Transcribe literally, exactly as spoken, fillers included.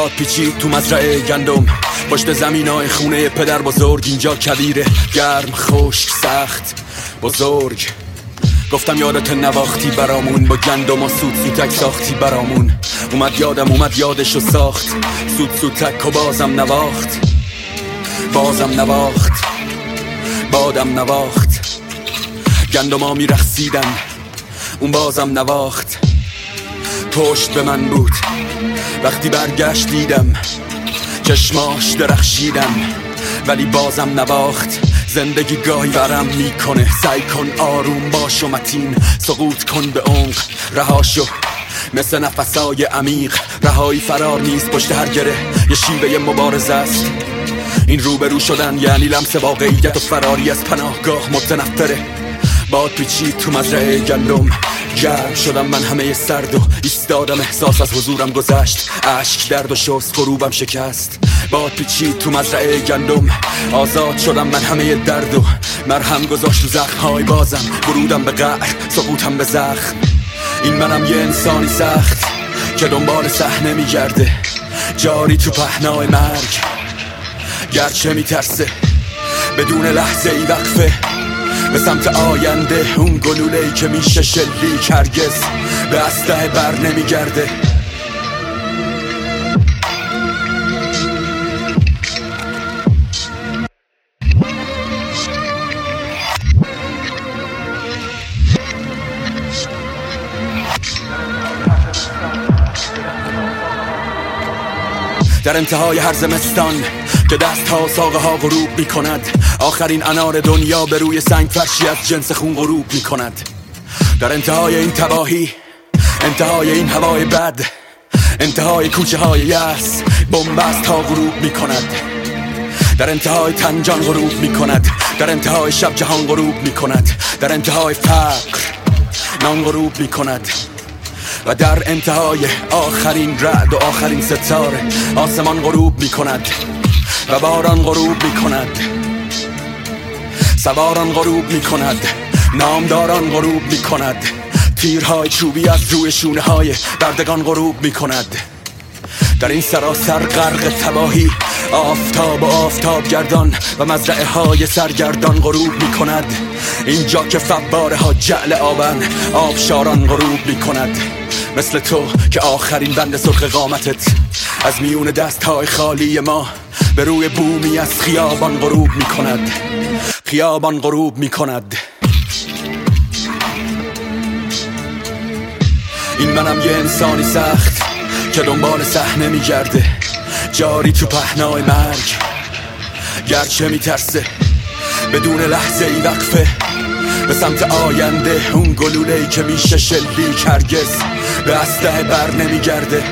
باد پیچید تو مزرعه گندم، پشت زمینای خونه پدر بزرگ. اینجا کویره، گرم، خشک، سخت، بزرگ. گفتم یادت نواختی برامون، با گندم و سود سوتک ساختی برامون. اومد یادم اومد یادشو ساخت، سود سوتک و بازم نواخت، بازم نواخت، بادم نواخت. گندما میرخصیدن، اون بازم نواخت. پشت به من بود وقتی برگشت، دیدم چشماش درخشیدم ولی بازم نواخت. زندگی گاهی ورم میکنه، سعی کن آروم باش و متین، سقوط کن به عمق، رهاشو مثل نفسای عمیق. رهایی فرار نیست، پشت هر گره یه شیوه مبارزه است. این روبرو شدن یعنی لمس واقعیت و فراری از پناهگاه متنفره. باد پیچید تو مزرعه گندم، گرم شدم من همه سرد و ایستادم، احساس از حضورم گذشت، اشک درد و شست غروبم شکست. باد پیچید تو مزرعه گندم، آزاد شدم من همه درد و مرهم گذاشت تو زخم‌های بازم، ورودم به قهر، سقوطم به زخم. این منم یه انسانی سخت که دنبال صحنه میگرده، جاری تو پهنای مرگ، گرچه میترسه بدون لحظه ای وقفه به سمت آینده. اون گلوله‌ای که میشه شلیک هرگز به اسلحه بر نمیگرده. در انتهای هر زمستان که دست ها ساقه ها غروب می کند، آخرین انار دنیا به روی سنگ فرشی از جنس خون غروب می کند. در انتهای این تباهی، انتهای این هوای بد، انتهای کوچه های یأس، بنبست ها غروب می کند. در انتهای تنجان غروب می کند، در انتهای شب جهان غروب می کند، در انتهای فقر نان غروب می کند و در انتهای آخرین رعد و آخرین ستاره آسمان غروب می کند و باران غروب می کند، سواران غروب می کند، نامداران غروب می کند، تیرهای چوبی از روی شونه های بردگان غروب می کند. در این سراسر غرق تباهی آفتاب و آفتاب گردان و مزرعه های سرگردان غروب می کند. اینجا که فواره ها جعل آبن، آبشاران غروب می کند. مثل تو که آخرین بند سرخ قامتت از میون دست های خالی ما به روی بومی از خیابان غروب می کند، خیابان غروب می کند. این منم یه انسانی سخت که دنبال صحنه می گرده، جاری تو پهنای مرگ، گرچه می ترسه بدون لحظه ای وقفه به سمت آینده. اون گلوله‌ای که میشه شلیک هرگز به اسلحه بر نمی گرده.